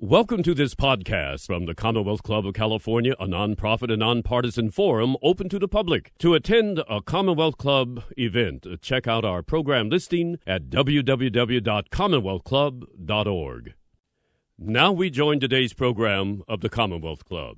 Welcome to this podcast from the Commonwealth Club of California, a nonprofit and nonpartisan forum open to the public. To attend a Commonwealth Club event, check out our program listing at www.commonwealthclub.org. Now we join today's program of the Commonwealth Club.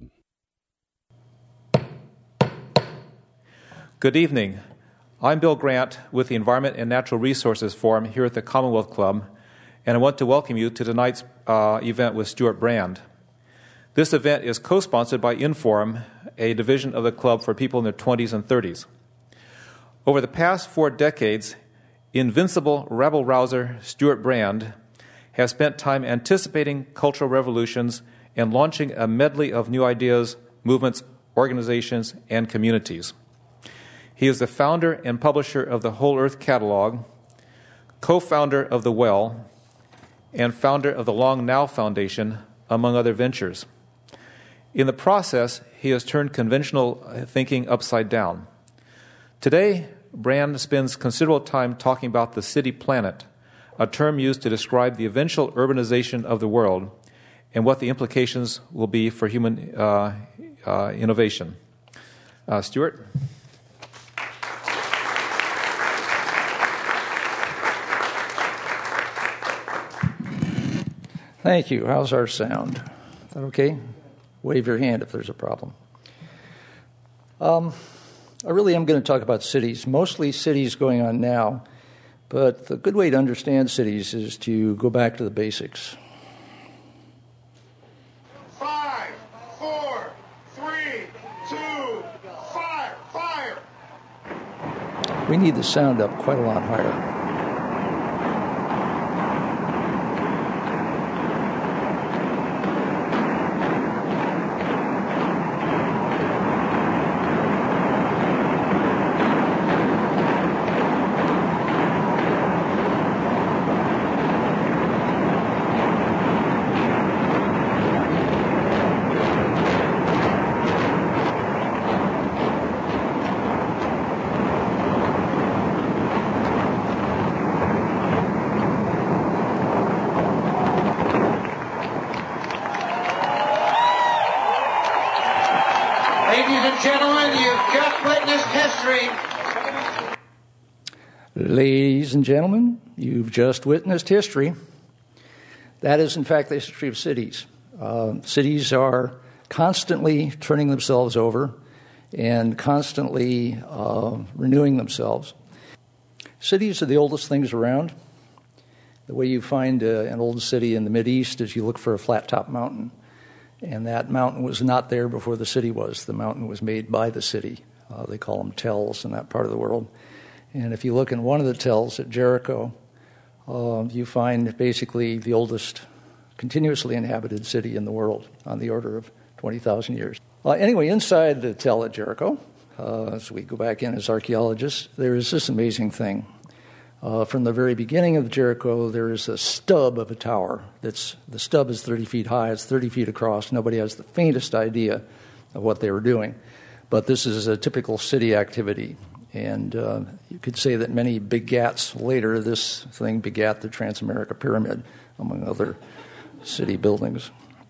Good evening. I'm Bill Grant with the Environment and Natural Resources Forum here at the Commonwealth Club, and I want to welcome you to tonight's event with Stuart Brand. This event is co-sponsored by Inforum, a division of the club for people in their 20s and 30s. Over the past 4 decades, invincible rabble-rouser Stuart Brand has spent time anticipating cultural revolutions and launching a medley of new ideas, movements, organizations, and communities. He is the founder and publisher of the Whole Earth Catalog, co-founder of The Well, and founder of the Long Now Foundation, among other ventures. In the process, he has turned conventional thinking upside down. Today, Brand spends considerable time talking about the city planet, a term used to describe the eventual urbanization of the world and what the implications will be for human innovation. Stuart? Thank you. How's our sound? Is that okay? Wave your hand if there's a problem. I really am going to talk about cities, mostly cities going on now, but the good way to understand cities is to go back to the basics. 5, 4, 3, 2, fire! We need the sound up quite a lot higher. Ladies and gentlemen, you've just witnessed history. That is, in fact, the history of cities. Cities are constantly turning themselves over and constantly renewing themselves. Cities are the oldest things around. The way you find an old city in the Mideast is you look for a flat-top mountain. And that mountain was not there before the city was. The mountain was made by the city. They call them tells in that part of the world. And if you look in one of the tells at Jericho, you find basically the oldest continuously inhabited city in the world on the order of 20,000 years. Anyway, inside the tell at Jericho, as we go back in as archaeologists, there is this amazing thing. From the very beginning of Jericho, there is a stub of a tower. The stub is 30 feet high. It's 30 feet across. Nobody has the faintest idea of what they were doing. But this is a typical city activity. And you could say that many begats later, this thing begat the Transamerica Pyramid, among other city buildings.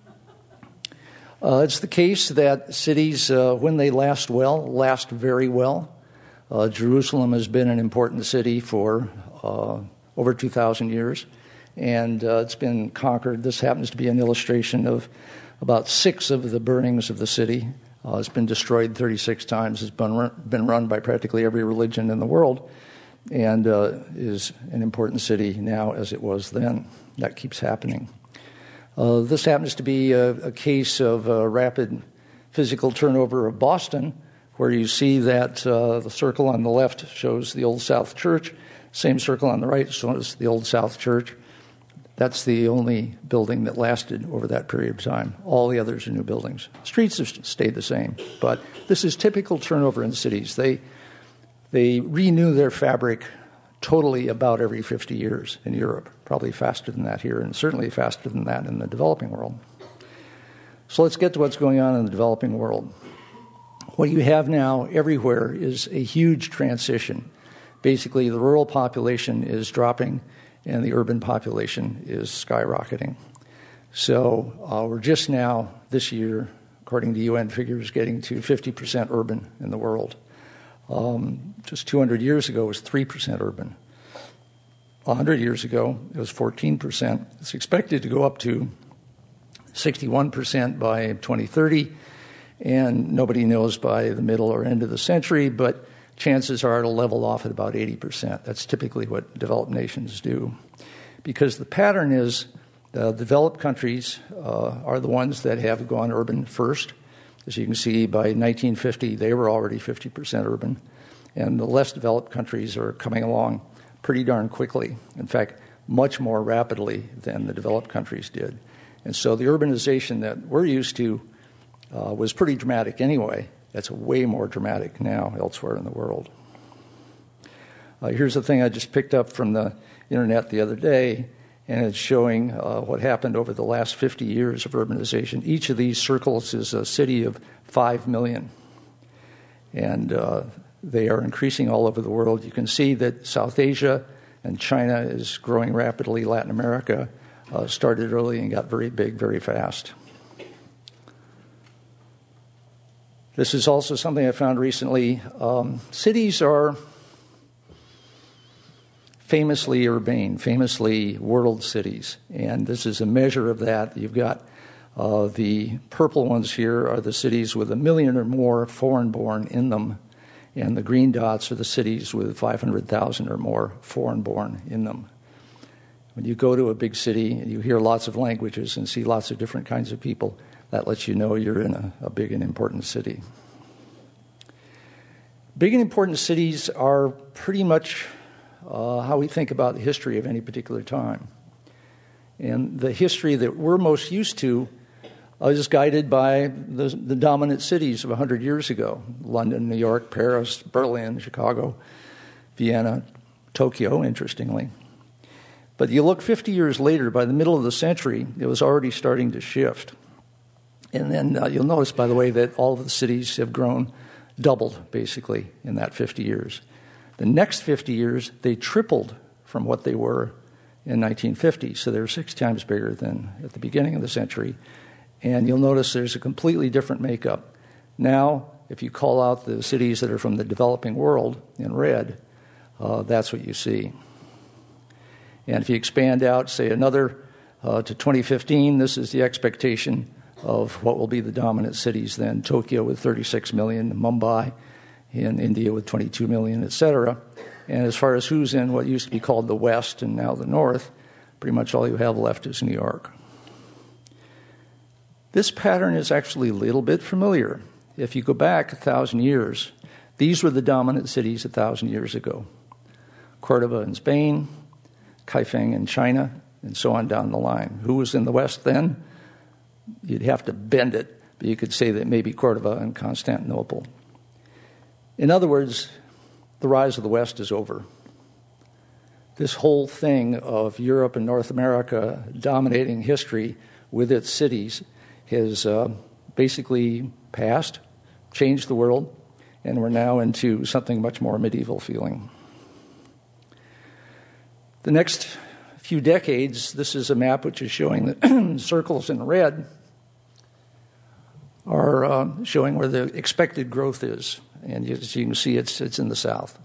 It's the case that cities, when they last well, last very well. Jerusalem has been an important city for over 2,000 years, and it's been conquered. This happens to be an illustration of about 6 of the burnings of the city. It's been destroyed 36 times. It's been run by practically every religion in the world, and is an important city now as it was then. That keeps happening. This happens to be a case of rapid physical turnover of Boston, where you see that the circle on the left shows the Old South Church, same circle on the right shows the Old South Church. That's the only building that lasted over that period of time. All the others are new buildings. Streets have stayed the same, but this is typical turnover in cities. They renew their fabric totally about every 50 years in Europe, probably faster than that here, and certainly faster than that in the developing world. So let's get to what's going on in the developing world. What you have now everywhere is a huge transition. Basically, the rural population is dropping and the urban population is skyrocketing. So we're just now, this year, according to UN figures, getting to 50% urban in the world. Just 200 years ago, it was 3% urban. 100 years ago, it was 14%. It's expected to go up to 61% by 2030, and nobody knows by the middle or end of the century, but chances are it'll level off at about 80%. That's typically what developed nations do. Because the pattern is developed countries are the ones that have gone urban first. As you can see, by 1950, they were already 50% urban. And the less developed countries are coming along pretty darn quickly. In fact, much more rapidly than the developed countries did. And so the urbanization that we're used to was pretty dramatic anyway. That's way more dramatic now elsewhere in the world. Here's the thing I just picked up from the internet the other day, and it's showing what happened over the last 50 years of urbanization. Each of these circles is a city of 5 million, and they are increasing all over the world. You can see that South Asia and China is growing rapidly. Latin America started early and got very big very fast. This is also something I found recently. Cities are famously urbane, famously world cities, and this is a measure of that. You've got the purple ones here are the cities with 1 million or more foreign-born in them, and the green dots are the cities with 500,000 or more foreign-born in them. When you go to a big city and you hear lots of languages and see lots of different kinds of people, that lets you know you're in a big and important city. Big and important cities are pretty much how we think about the history of any particular time. And the history that we're most used to is guided by the dominant cities of 100 years ago: London, New York, Paris, Berlin, Chicago, Vienna, Tokyo, interestingly. But you look 50 years later, by the middle of the century, it was already starting to shift. And then you'll notice, by the way, that all of the cities have grown, doubled, basically, in that 50 years. The next 50 years, they tripled from what they were in 1950. So they're 6 times bigger than at the beginning of the century. And you'll notice there's a completely different makeup. Now, if you call out the cities that are from the developing world in red, that's what you see. And if you expand out, say, another to 2015, this is the expectation of what will be the dominant cities then: Tokyo with 36 million, Mumbai in India with 22 million, etc. And as far as who's in what used to be called the West and now the North, pretty much all you have left is New York. This pattern is actually a little bit familiar. If you go back 1,000 years, these were the dominant cities 1,000 years ago: Cordoba in Spain, Kaifeng in China, and so on down the line. Who was in the West then? You'd have to bend it, but you could say that maybe Cordoba and Constantinople. In other words, the rise of the West is over. This whole thing of Europe and North America dominating history with its cities has basically passed, changed the world, and we're now into something much more medieval feeling. The next few decades, this is a map which is showing the circles in red are showing where the expected growth is. And as you can see, it's in the south.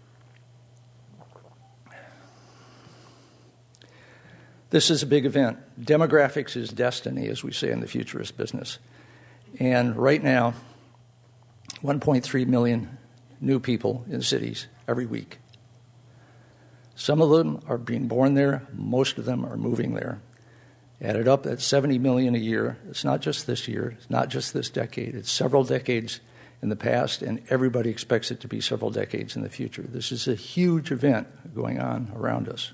This is a big event. Demographics is destiny, as we say in the futurist business. And right now, 1.3 million new people in cities every week. Some of them are being born there. Most of them are moving there. Added up, that's 70 million a year. It's not just this year. It's not just this decade. It's several decades in the past, and everybody expects it to be several decades in the future. This is a huge event going on around us.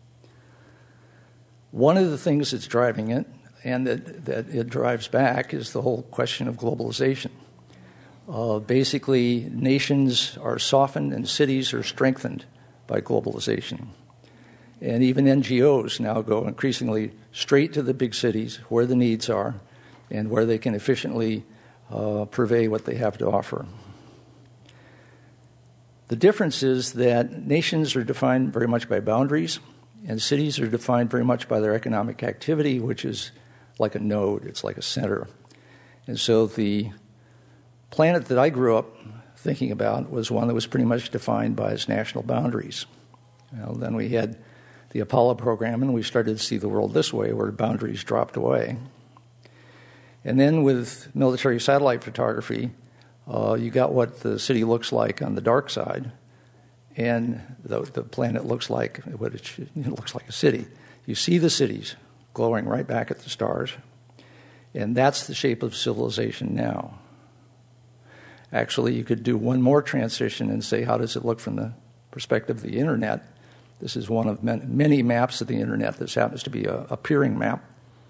One of the things that's driving it, and that it drives back, is the whole question of globalization. Basically, nations are softened and cities are strengthened by globalization. And even NGOs now go increasingly straight to the big cities where the needs are and where they can efficiently purvey what they have to offer. The difference is that nations are defined very much by boundaries, and cities are defined very much by their economic activity, which is like a node. It's like a center. And so the planet that I grew up thinking about was one that was pretty much defined by its national boundaries. Then we had the Apollo program, and we started to see the world this way, where boundaries dropped away. And then with military satellite photography, you got what the city looks like on the dark side, and the planet looks like what it looks like a city. You see the cities glowing right back at the stars, and that's the shape of civilization now. Actually, you could do one more transition and say, how does it look from the perspective of the Internet? This is one of many maps of the Internet. This happens to be a peering map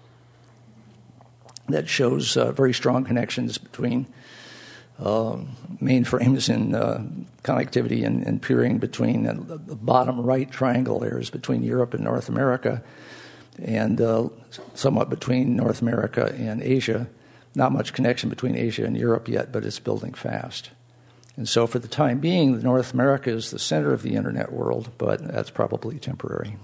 that shows very strong connections between mainframes and connectivity and peering between the bottom right triangle there is between Europe and North America, and somewhat between North America and Asia. Not much connection between Asia and Europe yet, but it's building fast. And so for the time being, North America is the center of the Internet world, but that's probably temporary.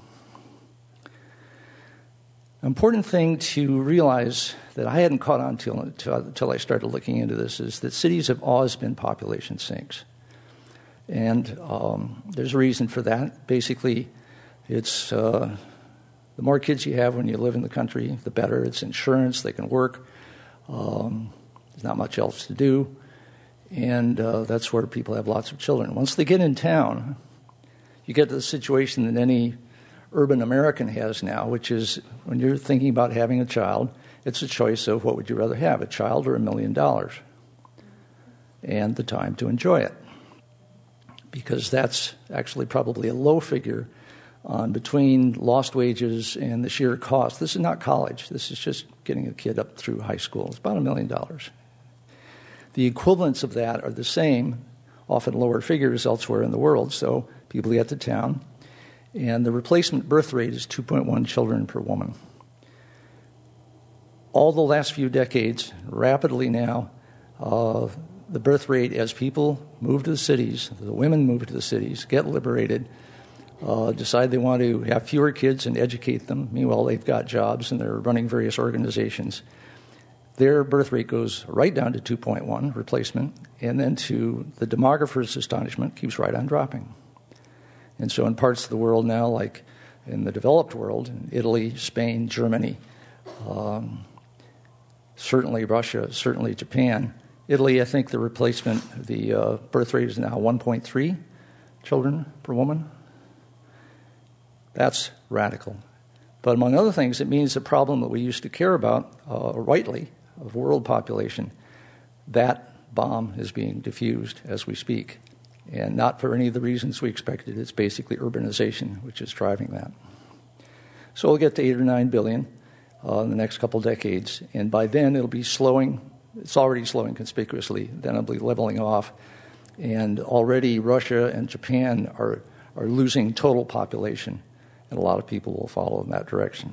An important thing to realize that I hadn't caught on until I started looking into this is that cities have always been population sinks. And there's a reason for that. Basically, it's the more kids you have when you live in the country, the better. It's insurance, they can work. There's not much else to do. And that's where people have lots of children. Once they get in town, you get to the situation that any urban American has now, which is when you're thinking about having a child, it's a choice of what would you rather have, a child or $1 million, and the time to enjoy it. Because that's actually probably a low figure on between lost wages and the sheer cost. This is not college. This is just getting a kid up through high school. It's about $1 million. The equivalents of that are the same, often lower figures elsewhere in the world. So people get to town, and the replacement birth rate is 2.1 children per woman. All the last few decades, rapidly now, the birth rate as people move to the cities, the women move to the cities, get liberated, decide they want to have fewer kids and educate them. Meanwhile, they've got jobs and they're running various organizations. Their birth rate goes right down to 2.1 replacement, and then to the demographer's astonishment, keeps right on dropping. And so in parts of the world now, like in the developed world, in Italy, Spain, Germany, certainly Russia, certainly Japan. Italy, I think the birth rate is now 1.3 children per woman. That's radical. But among other things, it means the problem that we used to care about, rightly, of world population, that bomb is being diffused as we speak. And not for any of the reasons we expected. It's basically urbanization, which is driving that. So we'll get to 8 or 9 billion in the next couple decades. And by then, it'll be slowing. It's already slowing conspicuously. Then it'll be leveling off. And already Russia and Japan are losing total population. And a lot of people will follow in that direction.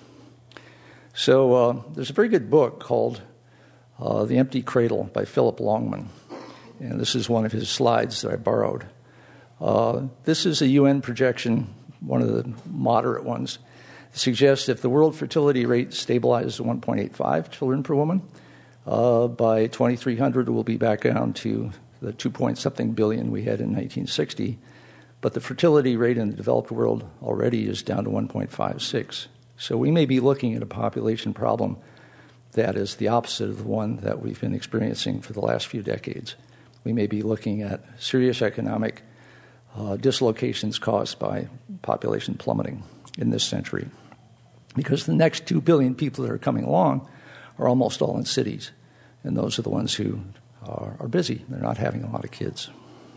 So there's a very good book called The Empty Cradle by Philip Longman. And this is one of his slides that I borrowed. This is a UN projection, one of the moderate ones. It suggests if the world fertility rate stabilizes at 1.85 children per woman, by 2300 we'll be back down to the 2-point-something billion we had in 1960. But the fertility rate in the developed world already is down to 1.56. So we may be looking at a population problem that is the opposite of the one that we've been experiencing for the last few decades. We may be looking at serious economic dislocations caused by population plummeting in this century. Because the next 2 billion people that are coming along are almost all in cities. And those are the ones who are busy. They're not having a lot of kids.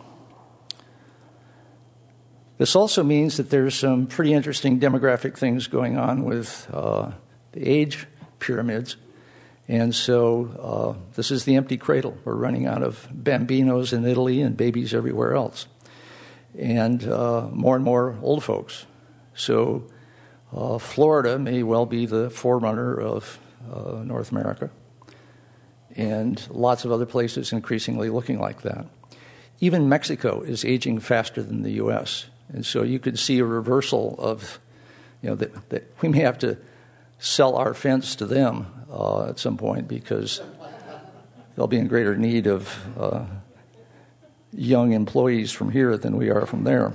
This also means that there's some pretty interesting demographic things going on with the age pyramids. And so this is the empty cradle. We're running out of bambinos in Italy and babies everywhere else. And more old folks. So Florida may well be the forerunner of North America. And lots of other places increasingly looking like that. Even Mexico is aging faster than the U.S., and so you could see a reversal of, that we may have to sell our fence to them at some point because they'll be in greater need of young employees from here than we are from there.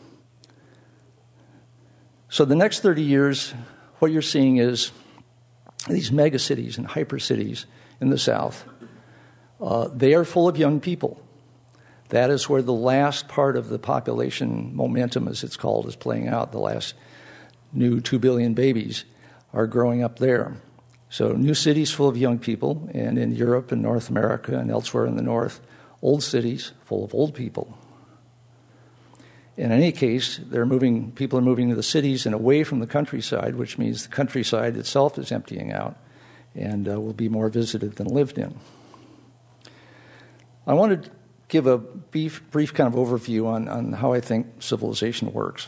So the next 30 years, what you're seeing is these megacities and hypercities in the South. They are full of young people. That is where the last part of the population momentum, as it's called, is playing out. The last new 2 billion babies are growing up there. So new cities full of young people, and in Europe and North America and elsewhere in the North, old cities full of old people. In any case, people are moving to the cities and away from the countryside, which means the countryside itself is emptying out and will be more visited than lived in. I want to give a brief kind of overview on how I think civilization works.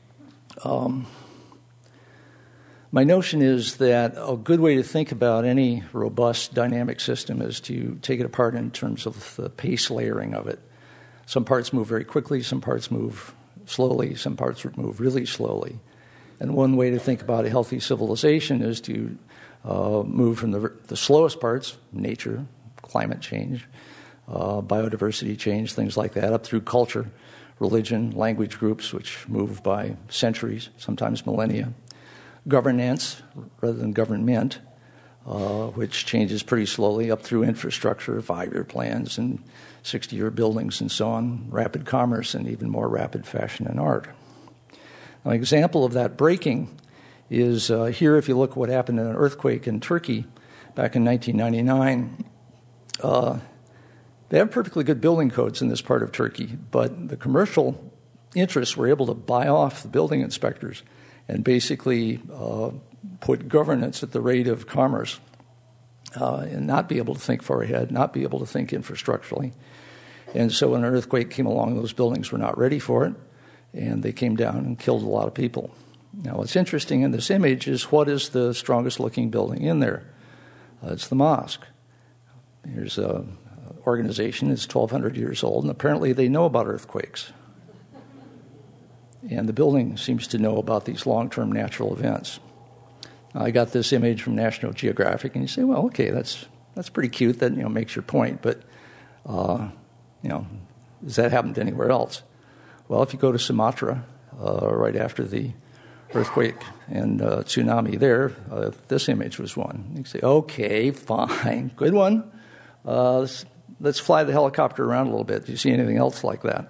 My notion is that a good way to think about any robust dynamic system is to take it apart in terms of the pace layering of it. Some parts move very quickly, some parts move slowly, some parts move really slowly. And one way to think about a healthy civilization is to move from the slowest parts, nature, climate change, biodiversity change, things like that, up through culture, religion, language groups, which move by centuries, sometimes millennia. Governance, rather than government, which changes pretty slowly, up through infrastructure, 5-year plans, and 60-year buildings, and so on, rapid commerce, and even more rapid fashion and art. An example of that breaking is here, if you look at what happened in an earthquake in Turkey back in 1999. They have perfectly good building codes in this part of Turkey, but the commercial interests were able to buy off the building inspectors and basically put governance at the rate of commerce and not be able to think far ahead, not be able to think infrastructurally. And so when an earthquake came along, those buildings were not ready for it, and they came down and killed a lot of people. Now, what's interesting in this image is what is the strongest-looking building in there? It's the mosque. Here's an organization that's 1,200 years old, and apparently they know about earthquakes. And the building seems to know about these long-term natural events. I got this image from National Geographic, and you say, well, okay, that's pretty cute. That makes your point, but does that happen anywhere else? Well, if you go to Sumatra, right after the earthquake and tsunami there, this image was one. You say, okay, fine, good one. Let's fly the helicopter around a little bit. Do you see anything else like that?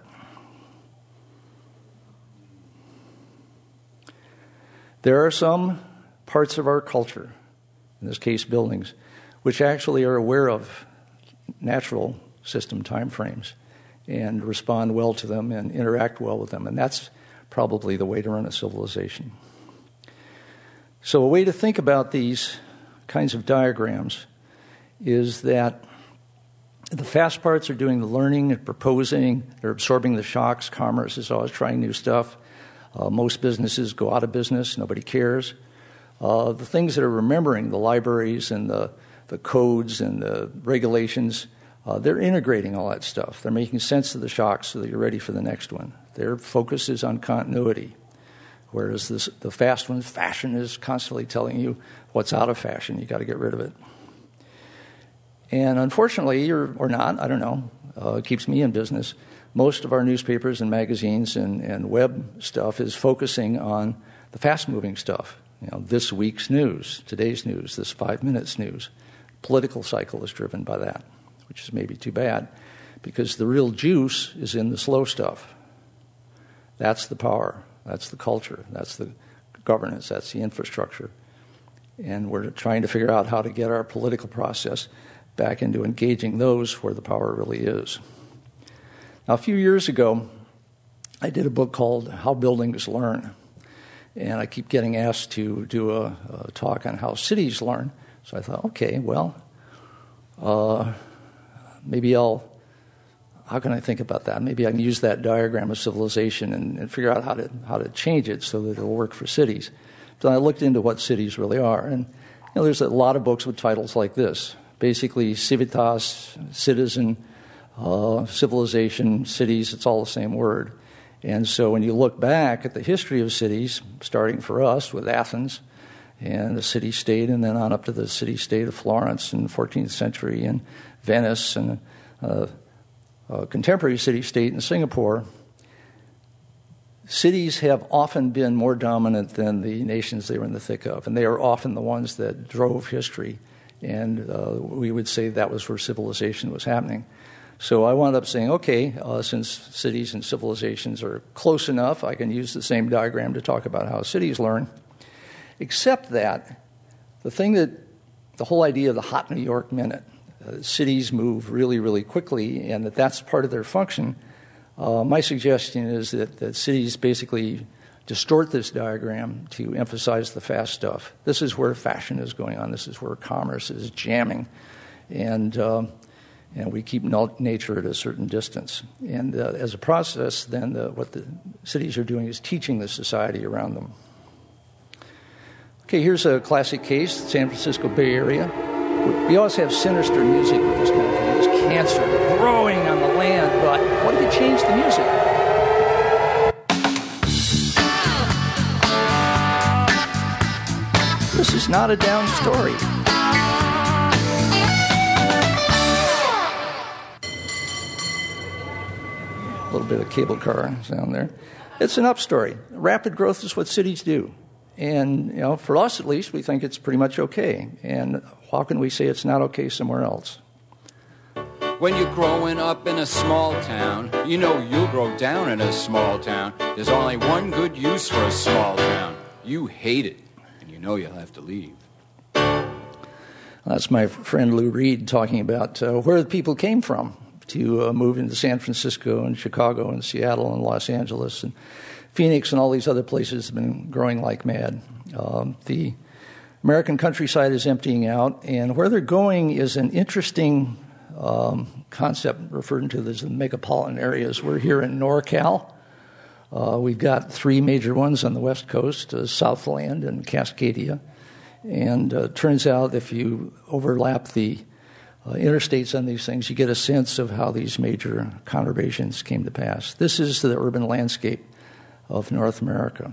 There are some parts of our culture, in this case buildings, which actually are aware of natural system timeframes and respond well to them and interact well with them. And that's probably the way to run a civilization. So a way to think about these kinds of diagrams is that the fast parts are doing the learning and proposing. They're absorbing the shocks. Commerce is always trying new stuff. Most businesses go out of business. Nobody cares. The things that are remembering, the libraries and the codes and the regulations, they're integrating all that stuff. They're making sense of the shocks so that you're ready for the next one. Their focus is on continuity, whereas the fast ones, fashion is constantly telling you what's out of fashion. You got to get rid of it. And unfortunately, or not, I don't know, it keeps me in business. Most of our newspapers and magazines and web stuff is focusing on the fast-moving stuff. This week's news, today's news, this 5 minutes news. Political cycle is driven by that, which is maybe too bad, because the real juice is in the slow stuff. That's the power. That's the culture. That's the governance. That's the infrastructure. And we're trying to figure out how to get our political process back into engaging those where the power really is. Now, a few years ago, I did a book called How Buildings Learn. And I keep getting asked to do a talk on how cities learn. So I thought, okay, well, how can I think about that? Maybe I can use that diagram of civilization and figure out how to change it so that it'll work for cities. So I looked into what cities really are. And there's a lot of books with titles like this. Basically, civitas, citizen, civilization, cities, it's all the same word. And so when you look back at the history of cities, starting for us with Athens and the city-state, and then on up to the city-state of Florence in the 14th century, and Venice, and a contemporary city-state in Singapore. Cities have often been more dominant than the nations they were in the thick of, and they are often the ones that drove history, and we would say that was where civilization was happening. So I wound up saying, okay, since cities and civilizations are close enough, I can use the same diagram to talk about how cities learn, except that the whole idea of the hot New York minute, cities move really, really quickly, and that's part of their function. My suggestion is that cities basically distort this diagram to emphasize the fast stuff. This is where fashion is going on. This is where commerce is jamming. And we keep nature at a certain distance. And as a process, then what the cities are doing is teaching the society around them. Okay, here's a classic case, San Francisco Bay Area. We always have sinister music with this kind of thing. There's cancer growing on the land, but what if you change the music? This is not a down story. A little bit of cable car sound there. It's an up story. Rapid growth is what cities do. And, for us at least, we think it's pretty much okay. And how can we say it's not okay somewhere else? When you're growing up in a small town, you know you'll grow down in a small town. There's only one good use for a small town. You hate it, and you know you'll have to leave. That's my friend Lou Reed talking about where the people came from to move into San Francisco and Chicago and Seattle and Los Angeles and Phoenix and all these other places have been growing like mad. The American countryside is emptying out, and where they're going is an interesting concept referred to as the megapolitan areas. We're here in NorCal. We've got three major ones on the West Coast, Southland and Cascadia. And it turns out if you overlap the interstates on these things, you get a sense of how these major conurbations came to pass. This is the urban landscape of North America.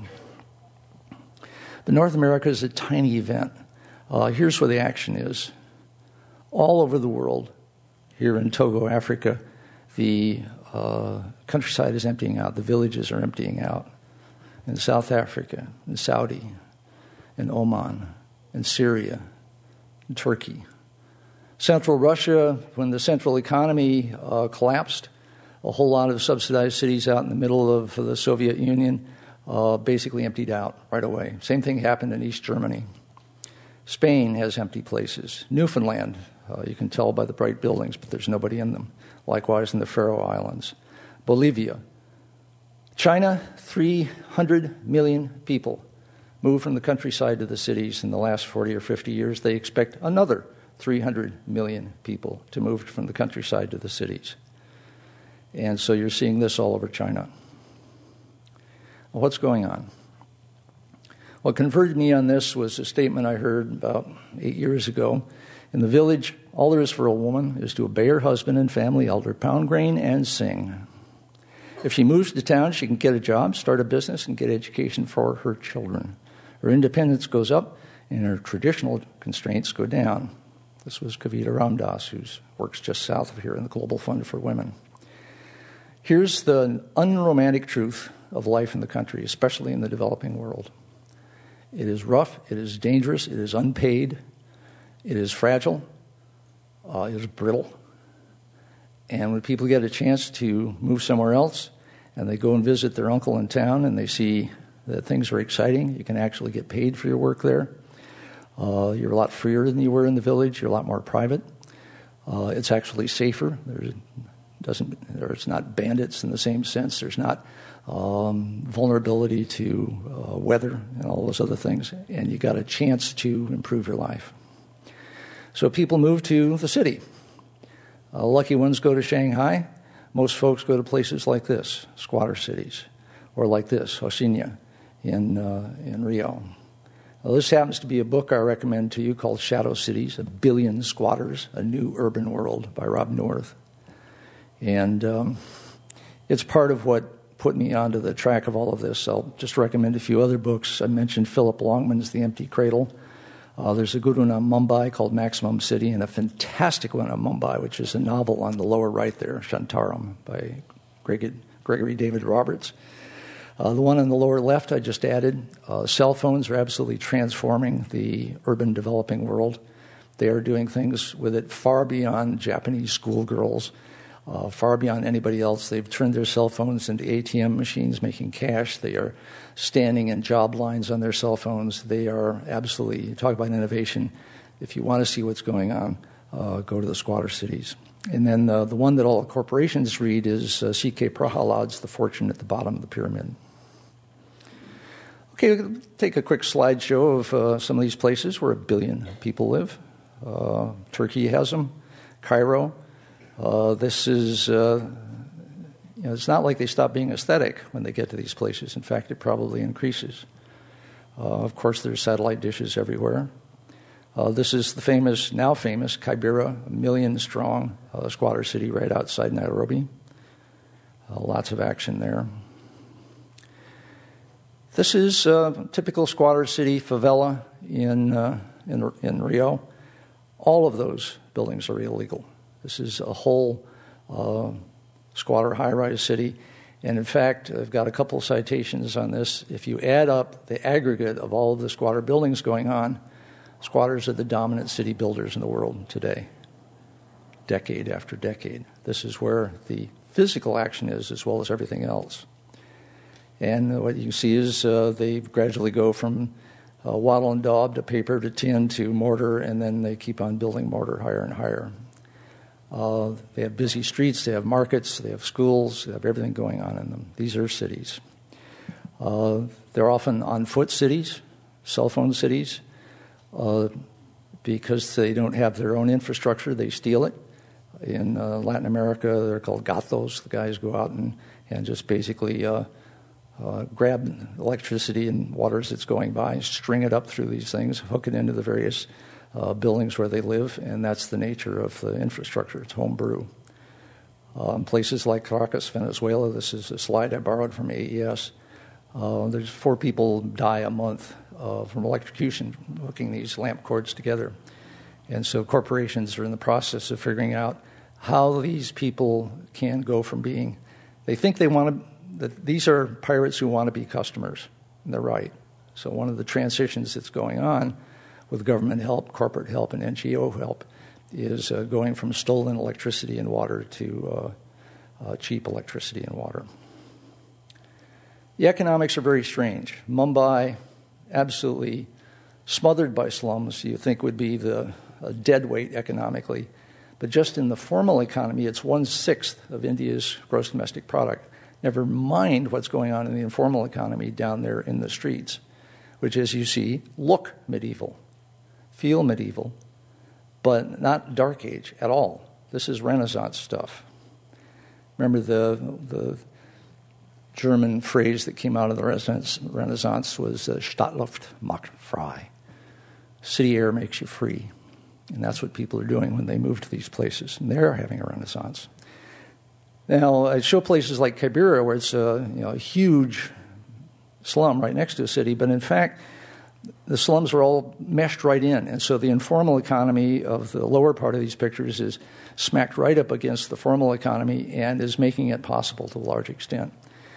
But North America is a tiny event. Here's where the action is. All over the world, here in Togo, Africa, the countryside is emptying out. The villages are emptying out. In South Africa, in Saudi, in Oman, in Syria, in Turkey. Central Russia, when the central economy collapsed, a whole lot of subsidized cities out in the middle of the Soviet Union basically emptied out right away. Same thing happened in East Germany. Spain has empty places. Newfoundland, you can tell by the bright buildings, but there's nobody in them. Likewise in the Faroe Islands. Bolivia. China, 300 million people moved from the countryside to the cities in the last 40 or 50 years. They expect another 300 million people to move from the countryside to the cities. And so you're seeing this all over China. Well, what's going on? What converted me on this was a statement I heard about 8 years ago. In the village, all there is for a woman is to obey her husband and family elder, pound grain, and sing. If she moves to town, she can get a job, start a business, and get education for her children. Her independence goes up, and her traditional constraints go down. This was Kavita Ramdas, who works just south of here in the Global Fund for Women. Here's the unromantic truth of life in the country, especially in the developing world. It is rough, it is dangerous, it is unpaid, it is fragile, it is brittle. And when people get a chance to move somewhere else and they go and visit their uncle in town and they see that things are exciting, you can actually get paid for your work there. You're a lot freer than you were in the village. You're a lot more private. It's actually safer. There's not bandits in the same sense. There's not vulnerability to weather and all those other things. And you got a chance to improve your life. So people move to the city. Lucky ones go to Shanghai. Most folks go to places like this, squatter cities, or like this, Hosinya in Rio. Well, this happens to be a book I recommend to you called Shadow Cities, 1 Billion Squatters, A New Urban World by Rob North. And it's part of what put me onto the track of all of this. I'll just recommend a few other books. I mentioned Philip Longman's The Empty Cradle. There's a good one on Mumbai called Maximum City, and a fantastic one on Mumbai, which is a novel on the lower right there, Shantaram, by Gregory David Roberts. The one on the lower left I just added. Cell phones are absolutely transforming the urban developing world. They are doing things with it far beyond Japanese schoolgirls, far beyond anybody else. They've turned their cell phones into ATM machines making cash. They are standing in job lines on their cell phones. They are absolutely, talk about innovation. If you want to see what's going on, go to the squatter cities. And then the one that all corporations read is C.K. Prahalad's The Fortune at the Bottom of the Pyramid. Okay, we'll take a quick slideshow of some of these places where 1 billion people live. Turkey has them. Cairo. This is, it's not like they stop being aesthetic when they get to these places. In fact, it probably increases. Of course, there's satellite dishes everywhere. This is the now famous Kibera, 1 million strong squatter city right outside Nairobi. Lots of action there. This is a typical squatter city favela in Rio. All of those buildings are illegal. This is a whole squatter high-rise city. And in fact, I've got a couple of citations on this. If you add up the aggregate of all of the squatter buildings going on, squatters are the dominant city builders in the world today, decade after decade. This is where the physical action is as well as everything else. And what you see is they gradually go from wattle and daub to paper to tin to mortar, and then they keep on building mortar higher and higher. They have busy streets, they have markets, they have schools, they have everything going on in them. These are cities. They're often on-foot cities, cell phone cities. Because they don't have their own infrastructure, they steal it. In Latin America, they're called gatos. The guys go out and just basically grab electricity and water as it's going by, string it up through these things, hook it into the various buildings where they live, and that's the nature of the infrastructure. It's homebrew. Places like Caracas, Venezuela, this is a slide I borrowed from AES. There's 4 people die a month from electrocution, hooking these lamp cords together. And so corporations are in the process of figuring out how these people can go from being, they think they want to, that these are pirates who want to be customers, and they're right. So one of the transitions that's going on with government help, corporate help, and NGO help is going from stolen electricity and water to cheap electricity and water. The economics are very strange. Mumbai, absolutely smothered by slums, you think would be the dead weight economically. But just in the formal economy, it's 1/6 of India's gross domestic product. Never mind what's going on in the informal economy down there in the streets, which, as you see, look medieval, feel medieval, but not Dark Age at all. This is Renaissance stuff. Remember the German phrase that came out of the Renaissance was Stadtluft macht frei. City air makes you free. And that's what people are doing when they move to these places. And they're having a renaissance. Now, I show places like Kibera where it's a huge slum right next to a city, but in fact, the slums are all meshed right in. And so the informal economy of the lower part of these pictures is smacked right up against the formal economy and is making it possible to a large extent.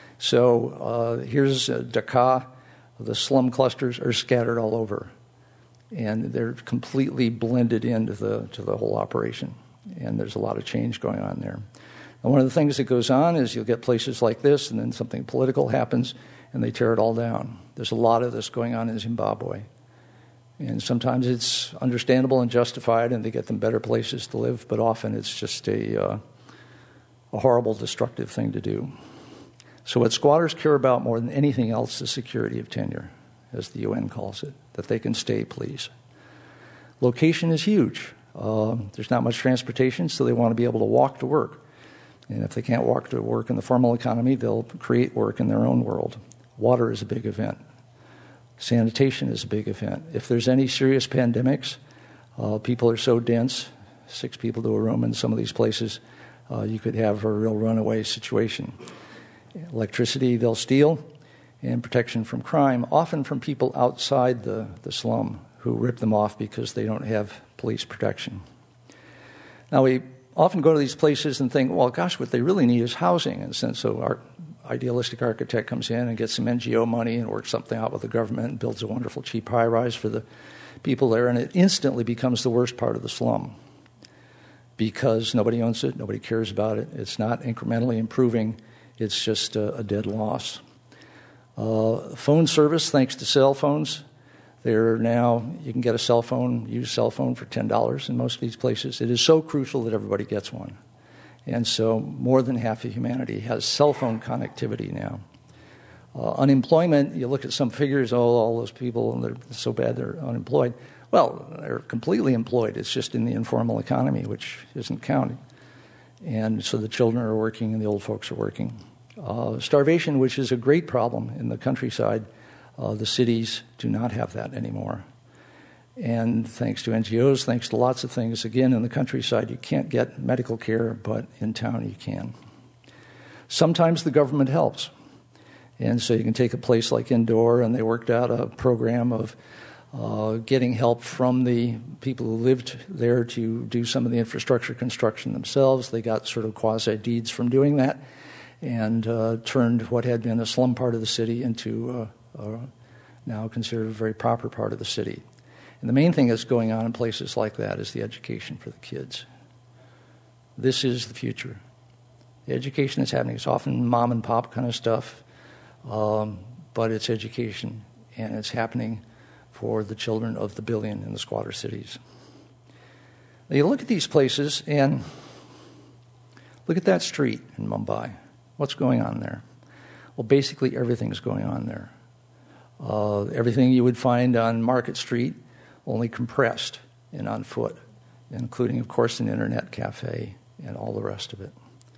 So here's Dhaka. The slum clusters are scattered all over, and they're completely blended into the whole operation. And there's a lot of change going on there. And one of the things that goes on is you'll get places like this, and then something political happens, and they tear it all down. There's a lot of this going on in Zimbabwe. And sometimes it's understandable and justified, and they get them better places to live, but often it's just a horrible, destructive thing to do. So what squatters care about more than anything else is security of tenure, as the UN calls it, that they can stay, please. Location is huge. There's not much transportation, so they want to be able to walk to work. And if they can't walk to work in the formal economy, they'll create work in their own world. Water is a big event. Sanitation is a big event. If there's any serious pandemics, people are so dense, 6 people to a room in some of these places, you could have a real runaway situation. Electricity they'll steal, and protection from crime, often from people outside the slum who rip them off because they don't have police protection. Now, we often go to these places and think, well, gosh, what they really need is housing. And so our idealistic architect comes in and gets some NGO money and works something out with the government and builds a wonderful cheap high-rise for the people there, and it instantly becomes the worst part of the slum because nobody owns it, nobody cares about it. It's not incrementally improving. It's just a dead loss. Phone service, thanks to cell phones. You can get a cell phone, use a cell phone for $10 in most of these places. It is so crucial that everybody gets one. And so more than half of humanity has cell phone connectivity now. Unemployment, you look at some figures, all those people, and they're so bad they're unemployed. Well, they're completely employed. It's just in the informal economy, which isn't counted. And so the children are working and the old folks are working. Starvation, which is a great problem in the countryside, the cities do not have that anymore. And thanks to NGOs, thanks to lots of things, again, in the countryside, you can't get medical care, but in town you can. Sometimes the government helps. And so you can take a place like Indore, and they worked out a program of getting help from the people who lived there to do some of the infrastructure construction themselves. They got sort of quasi-deeds from doing that and turned what had been a slum part of the city into now considered a very proper part of the city. And the main thing that's going on in places like that is the education for the kids. This is the future. The education that's happening is often mom and pop kind of stuff, but it's education, and it's happening for the children of the billion in the squatter cities. Now you look at these places and look at that street in Mumbai. What's going on there? Well, basically everything's going on there. Everything you would find on Market Street, only compressed and on foot, including, of course, an internet cafe and all the rest of it.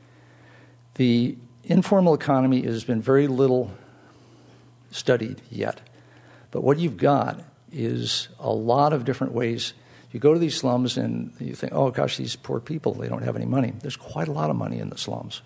The informal economy has been very little studied yet. But what you've got is a lot of different ways. You go to these slums and you think, oh, gosh, these poor people, they don't have any money. There's quite a lot of money in the slums.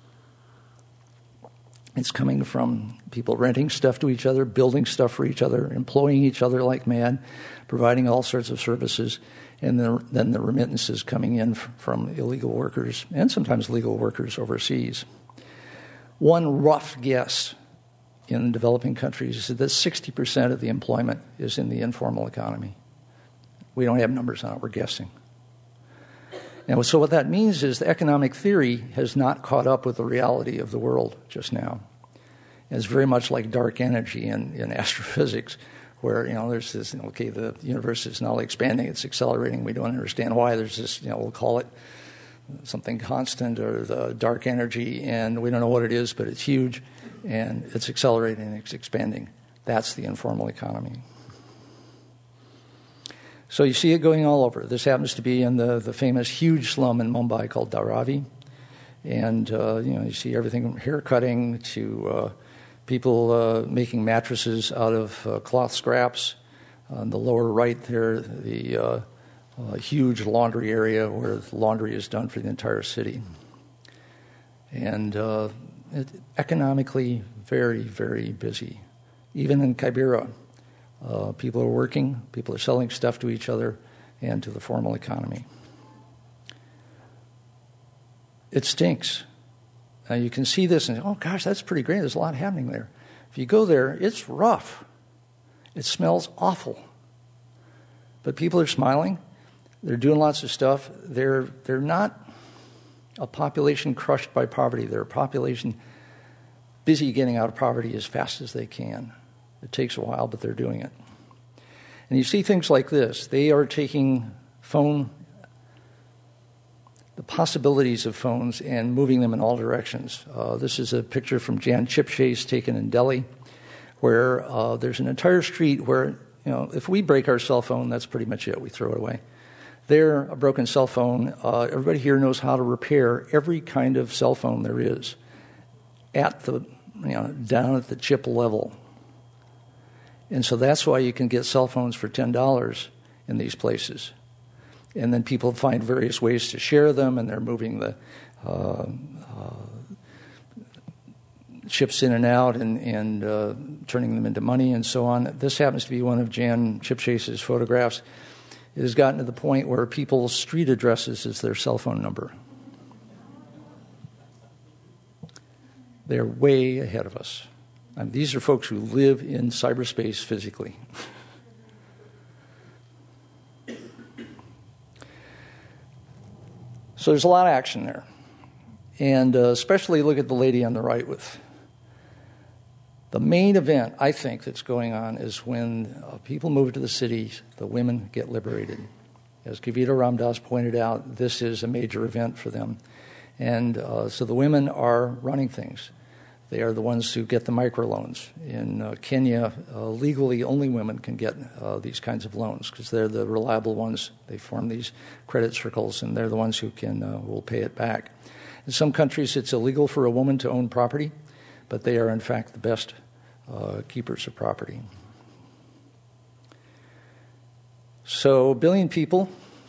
It's coming from people renting stuff to each other, building stuff for each other, employing each other like mad, providing all sorts of services, and then the remittances coming in from illegal workers and sometimes legal workers overseas. One rough guess in developing countries is that 60% of the employment is in the informal economy. We don't have numbers on it, we're guessing. And so what that means is the economic theory has not caught up with the reality of the world just now. It's very much like dark energy in astrophysics, where, there's this, the universe is not only expanding, it's accelerating. We don't understand why. There's this, we'll call it something constant or the dark energy, and we don't know what it is, but it's huge, and it's accelerating and it's expanding. That's the informal economy. So you see it going all over. This happens to be in the famous huge slum in Mumbai called Dharavi. And, you see everything from hair cutting to people making mattresses out of cloth scraps. On the lower right there, the huge laundry area where the laundry is done for the entire city. And economically very, very busy. Even in Kibera. People are working, people are selling stuff to each other and to the formal economy. It stinks. Now you can see this and say, oh gosh, that's pretty great. There's a lot happening there. If you go there, it's rough. It smells awful. But people are smiling. They're doing lots of stuff. They're not a population crushed by poverty. They're a population busy getting out of poverty as fast as they can. It takes a while, but they're doing it. And you see things like this. They are taking the possibilities of phones and moving them in all directions. This is a picture from Jan Chipchase taken in Delhi, where there's an entire street where, if we break our cell phone, that's pretty much it. We throw it away. There, a broken cell phone, everybody here knows how to repair every kind of cell phone there is at the, down at the chip level. And so that's why you can get cell phones for $10 in these places. And then people find various ways to share them, and they're moving the chips in and out and turning them into money and so on. This happens to be one of Jan Chipchase's photographs. It has gotten to the point where people's street addresses is their cell phone number. They're way ahead of us. I mean, these are folks who live in cyberspace physically. So there's a lot of action there. And especially look at the lady on the right with. The main event, I think, that's going on is when people move to the cities, the women get liberated. As Kavita Ramdas pointed out, this is a major event for them. And so the women are running things. They are the ones who get the microloans. In Kenya, legally, only women can get these kinds of loans because they're the reliable ones. They form these credit circles, and they're the ones who will pay it back. In some countries, it's illegal for a woman to own property, but they are, in fact, the best keepers of property. So 1 billion people,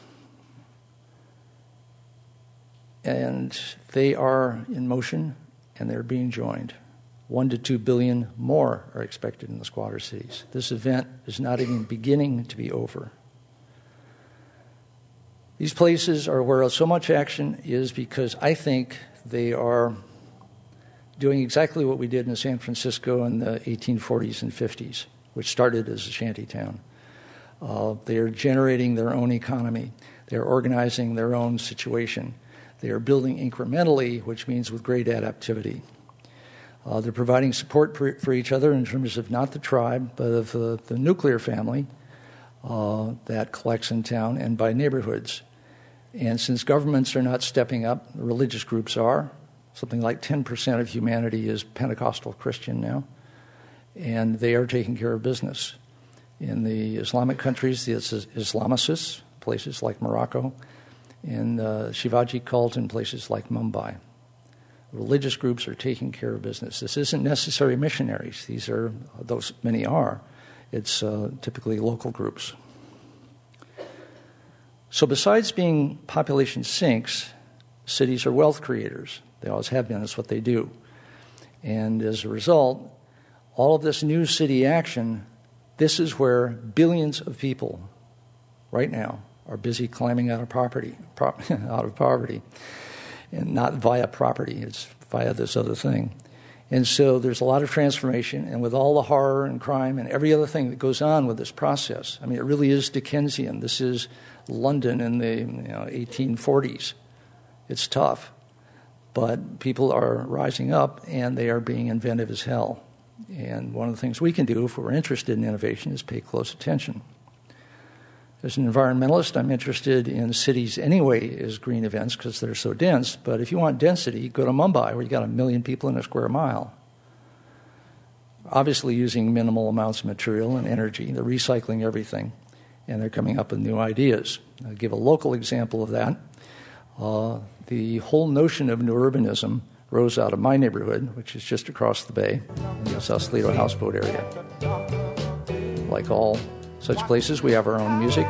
and they are in motion, and they're being joined. 1 to 2 billion more are expected in the squatter cities. This event is not even beginning to be over. These places are where so much action is because I think they are doing exactly what we did in San Francisco in the 1840s and 50s, which started as a shanty town. They are generating their own economy. They are organizing their own situation. They are building incrementally, which means with great adaptivity. They're providing support for each other in terms of not the tribe, but of the nuclear family that collects in town and by neighborhoods. And since governments are not stepping up, religious groups are. Something like 10% of humanity is Pentecostal Christian now, and they are taking care of business. In the Islamic countries, it's Islamicists, places like Morocco, and Shivaji cult in places like Mumbai. Religious groups are taking care of business. This isn't necessarily missionaries. These are, those many are. It's typically local groups. So besides being population sinks, cities are wealth creators. They always have been. That's what they do. And as a result, all of this new city action, this is where billions of people right now are busy climbing out of poverty, and not via property. It's via this other thing. And so there's a lot of transformation, and with all the horror and crime and every other thing that goes on with this process, I mean, it really is Dickensian. This is London in the 1840s. It's tough, but people are rising up, and they are being inventive as hell. And one of the things we can do if we're interested in innovation is pay close attention. As an environmentalist, I'm interested in cities anyway as green events because they're so dense. But if you want density, go to Mumbai, where you got 1 million people in a square mile. Obviously using minimal amounts of material and energy. They're recycling everything, and they're coming up with new ideas. I'll give a local example of that. The whole notion of new urbanism rose out of my neighborhood, which is just across the bay in the Sausalito houseboat area. Like all such places, we have our own music.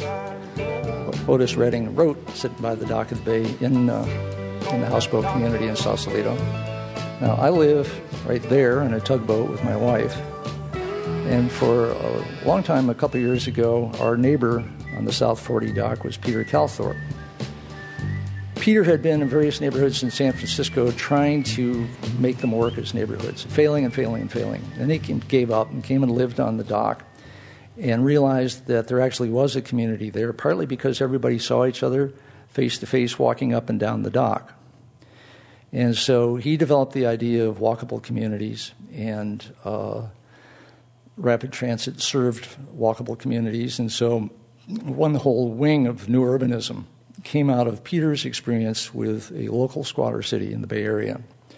Otis Redding wrote, sitting by the dock of the bay in the houseboat community in Sausalito. Now, I live right there in a tugboat with my wife. And for a long time, a couple of years ago, our neighbor on the South 40 dock was Peter Calthorpe. Peter had been in various neighborhoods in San Francisco trying to make them work as neighborhoods, failing and failing and failing. And he gave up and came and lived on the dock and realized that there actually was a community there, partly because everybody saw each other face-to-face walking up and down the dock. And so he developed the idea of walkable communities, and rapid transit served walkable communities. And so one whole wing of new urbanism came out of Peter's experience with a local squatter city in the Bay Area.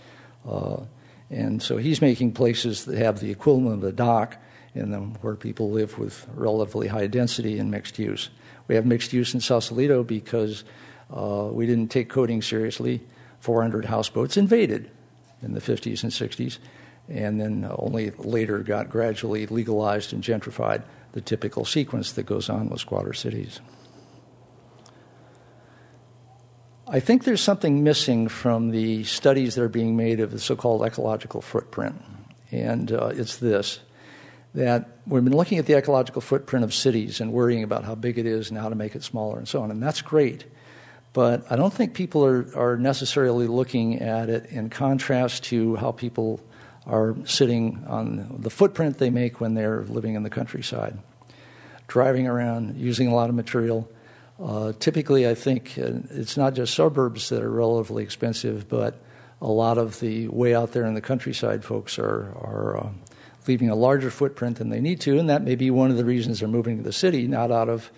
And so he's making places that have the equivalent of the dock in them where people live with relatively high density and mixed use. We have mixed use in Sausalito because we didn't take coding seriously. 400 houseboats invaded in the 50s and 60s, and then only later got gradually legalized and gentrified, the typical sequence that goes on with squatter cities. I think there's something missing from the studies that are being made of the so-called ecological footprint. And it's this, that we've been looking at the ecological footprint of cities and worrying about how big it is and how to make it smaller and so on. And that's great. But I don't think people are necessarily looking at it in contrast to how people are sitting on the footprint they make when they're living in the countryside, driving around, using a lot of material. Typically, I think it's not just suburbs that are relatively expensive, but a lot of the way out there in the countryside folks are leaving a larger footprint than they need to, and that may be one of the reasons they're moving to the city, not out of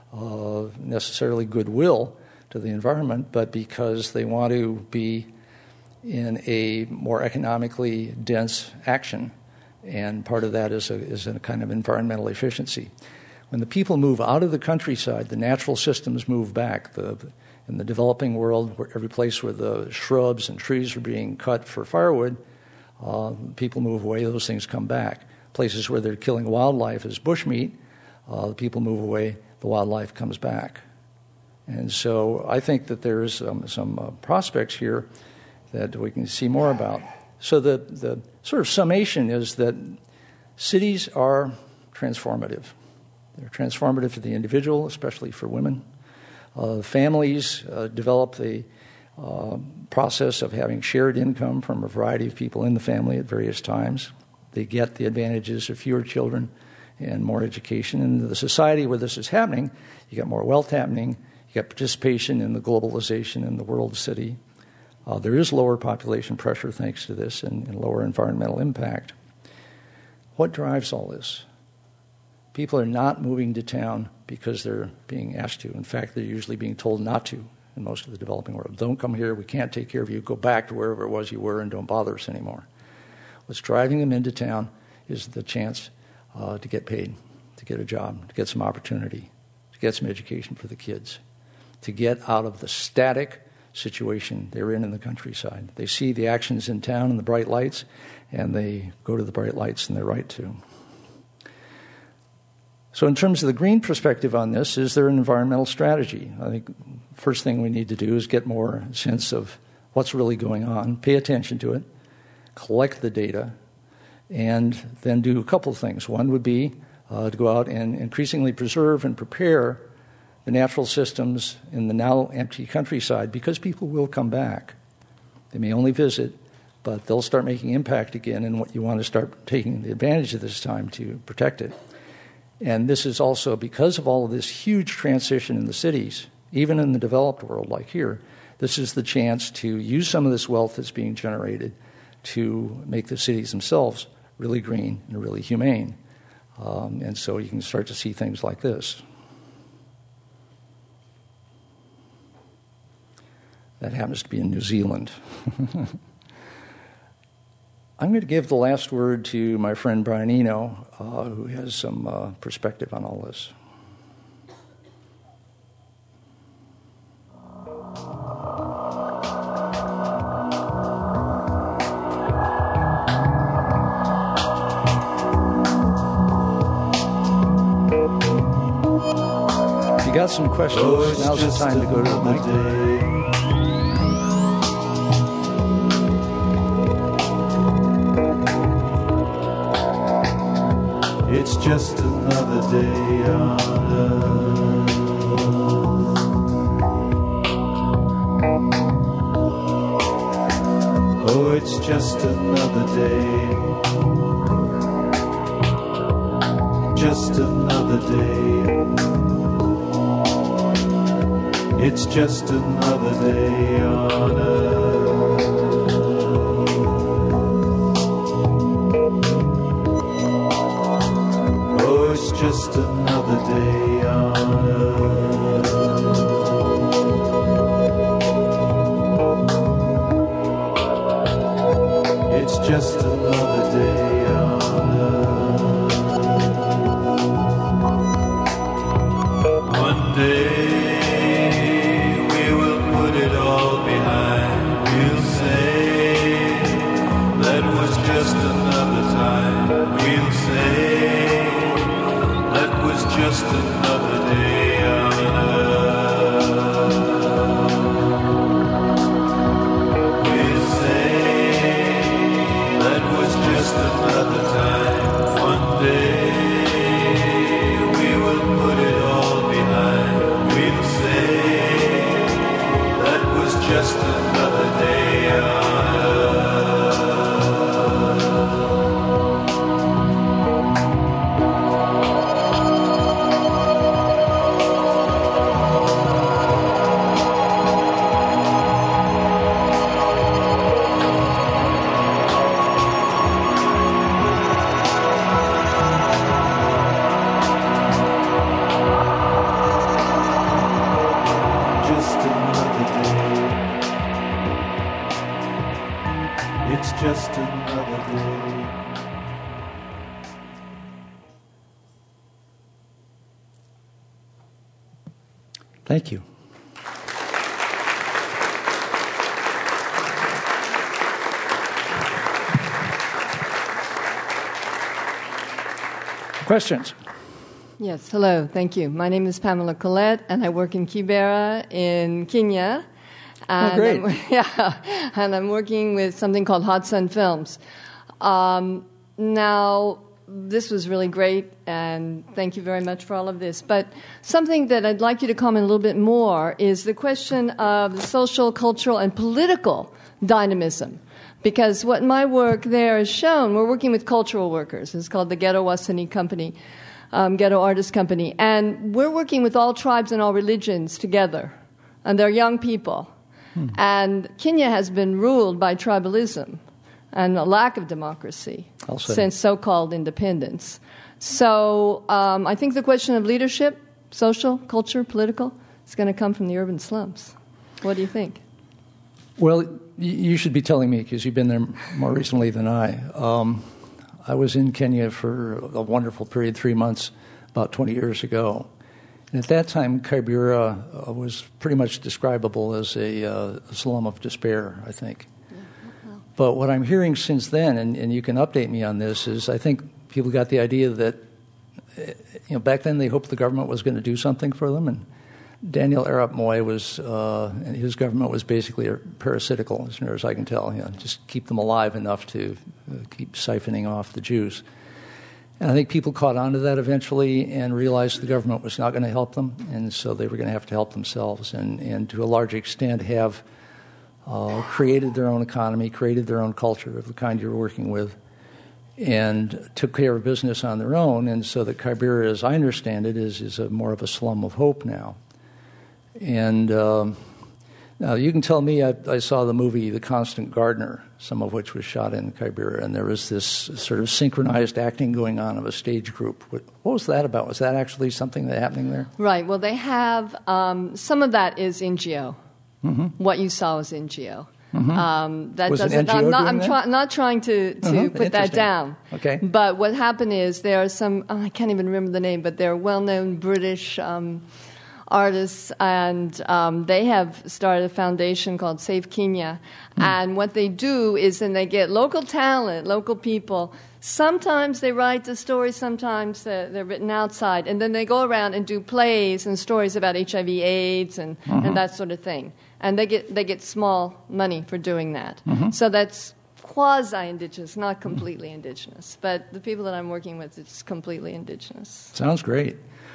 necessarily goodwill to the environment, but because they want to be in a more economically dense action, and part of that is a kind of environmental efficiency. When the people move out of the countryside, the natural systems move back. In the developing world, where every place where the shrubs and trees are being cut for firewood, people move away, those things come back. Places where they're killing wildlife as bushmeat, people move away, the wildlife comes back. And so I think that there's some prospects here that we can see more about. So the sort of summation is that cities are transformative. They're transformative for the individual, especially for women. Families develop the process of having shared income from a variety of people in the family at various times. They get the advantages of fewer children and more education. And in the society where this is happening, you got more wealth happening, you got participation in the globalization in the world city. There is lower population pressure thanks to this and lower environmental impact. What drives all this? People are not moving to town because they're being asked to. In fact, they're usually being told not to in most of the developing world. Don't come here, we can't take care of you, go back to wherever it was you were and don't bother us anymore. What's driving them into town is the chance to get paid, to get a job, to get some opportunity, to get some education for the kids, to get out of the static situation they're in the countryside. They see the actions in town and the bright lights, and they go to the bright lights, and they're right to. So in terms of the green perspective on this, is there an environmental strategy? I think the first thing we need to do is get more sense of what's really going on, pay attention to it, collect the data, and then do a couple of things. One would be to go out and increasingly preserve and prepare the natural systems in the now empty countryside, because people will come back. They may only visit, but they'll start making impact again, and what you want to start taking the advantage of this time to protect it. And this is also because of all of this huge transition in the cities, even in the developed world like here, this is the chance to use some of this wealth that's being generated to make the cities themselves really green and really humane. And so you can start to see things like this. That happens to be in New Zealand. I'm going to give the last word to my friend Brian Eno, who has some perspective on all this. If you got some questions, now's the time to go to the mic. It's just another day on earth. Oh, it's just another day. Just another day. It's just another day on earth. Just another day on earth. It's just another day on earth. One day we will put it all behind. We'll say that was just another time. We'll say just another day on earth. just another day on earth. It's just another day. Thank you. Questions? Yes, hello, thank you. My name is Pamela Collette, and I work in Kibera in Kenya. And great. And I'm working with something called Hot Sun Films. Now, this was really great, and thank you very much for all of this. But something that I'd like you to comment a little bit more is the question of the social, cultural, and political dynamism. Because what my work there has shown, we're working with cultural workers. It's called the Ghetto Wasani Company, Ghetto Artist Company. And we're working with all tribes and all religions together. And they're young people. And Kenya has been ruled by tribalism and a lack of democracy since so-called independence. So I think the question of leadership, social, culture, political, is going to come from the urban slums. What do you think? Well, you should be telling me because you've been there more recently than I. I was in Kenya for a wonderful period, 3 months, about 20 years ago. And at that time, Kibera was pretty much describable as a slum of despair, I think. But what I'm hearing since then, and you can update me on this, is I think people got the idea that, back then they hoped the government was going to do something for them, and Daniel Arap Moi and his government was basically parasitical, as near as I can tell. Just keep them alive enough to keep siphoning off the juice. And I think people caught on to that eventually and realized the government was not going to help them, and so they were going to have to help themselves, and to a large extent have created their own economy, created their own culture of the kind you're working with, and took care of business on their own. And so that Kibera, as I understand it, is more of a slum of hope now. And now you can tell me, I saw the movie The Constant Gardener, some of which was shot in Kibera, and there was this sort of synchronized acting going on of a stage group. What was that about? Was that actually something that's happening there? Right. Well, they have some of that is NGO. Mm-hmm. What you saw was NGO. Mm-hmm. That was doesn't. an NGO I'm not trying to put that down. Okay. But what happened is there are some. I can't even remember the name, but they're well-known British artists, and they have started a foundation called Save Kenya. And what they do is then they get local talent, local people. Sometimes they write the stories, sometimes they're written outside. And then they go around and do plays and stories about HIV/AIDS and that sort of thing. And they get small money for doing that. So that's quasi-indigenous, not completely indigenous. But the people that I'm working with, it's completely indigenous. Sounds great.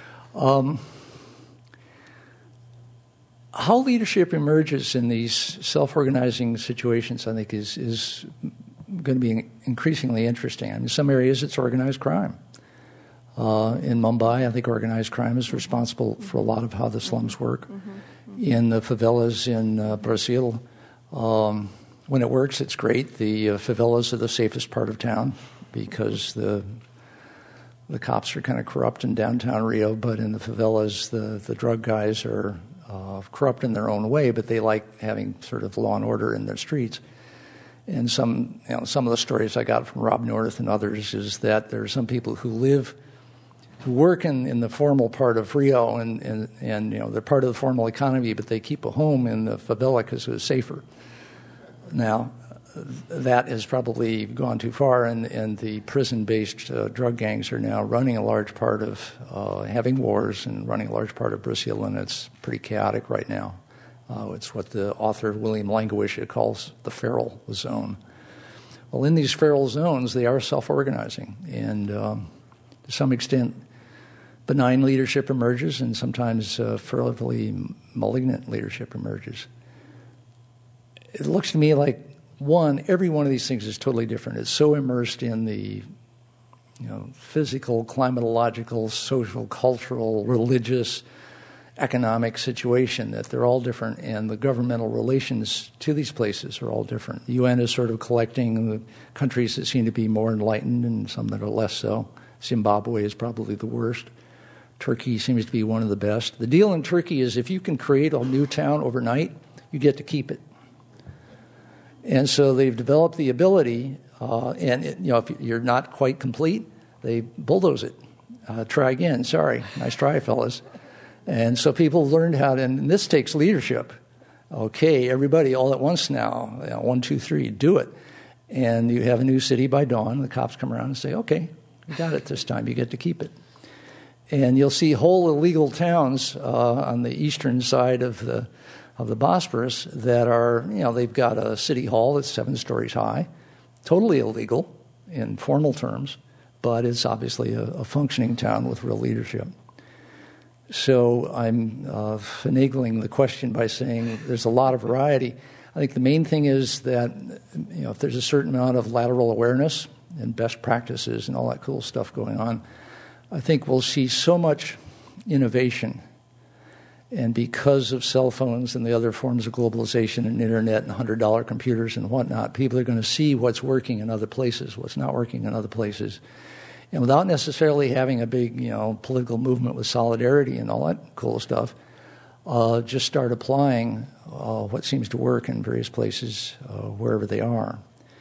How leadership emerges in these self-organizing situations, I think, is going to be increasingly interesting. I mean, in some areas it's organized crime. In Mumbai, I think organized crime is responsible for a lot of how the slums work. In the favelas in Brazil, when it works, it's great. The favelas are the safest part of town because the cops are kind of corrupt in downtown Rio, but in the favelas, the drug guys are corrupt in their own way, but they like having sort of law and order in their streets. And some of the stories I got from Rob North and others is that there are some people who work in the formal part of Rio, and they're part of the formal economy, but they keep a home in the favela because it's safer. Now, that has probably gone too far, and the prison-based drug gangs are now running a large part of having wars and running a large part of Brazil, and it's pretty chaotic right now. It's what the author William Langewiesche calls the feral zone. Well, in these feral zones, they are self-organizing, and to some extent, benign leadership emerges, and sometimes fairly malignant leadership emerges. it looks to me like, every one of these things is totally different. It's so immersed in the physical, climatological, social, cultural, religious, economic situation that they're all different, and the governmental relations to these places are all different. The UN is sort of collecting the countries that seem to be more enlightened and some that are less so. Zimbabwe is probably the worst. Turkey seems to be one of the best. The deal in Turkey is if you can create a new town overnight, you get to keep it. And so they've developed the ability, if you're not quite complete, they bulldoze it. Try again. Sorry. Nice try, fellas. And so people learned how to, and this takes leadership. Okay, everybody all at once now. 1, 2, 3, do it. And you have a new city by dawn. The cops come around and say, okay, you got it this time. You get to keep it. And you'll see whole illegal towns on the eastern side of the Bosporus that are, they've got a city hall that's 7 stories high, totally illegal in formal terms, but it's obviously a functioning town with real leadership. So I'm finagling the question by saying there's a lot of variety. I think the main thing is that, if there's a certain amount of lateral awareness and best practices and all that cool stuff going on, I think we'll see so much innovation. And because of cell phones and the other forms of globalization and internet and $100 computers and whatnot, people are going to see what's working in other places, what's not working in other places. And without necessarily having a big, political movement with solidarity and all that cool stuff, just start applying what seems to work in various places wherever they are.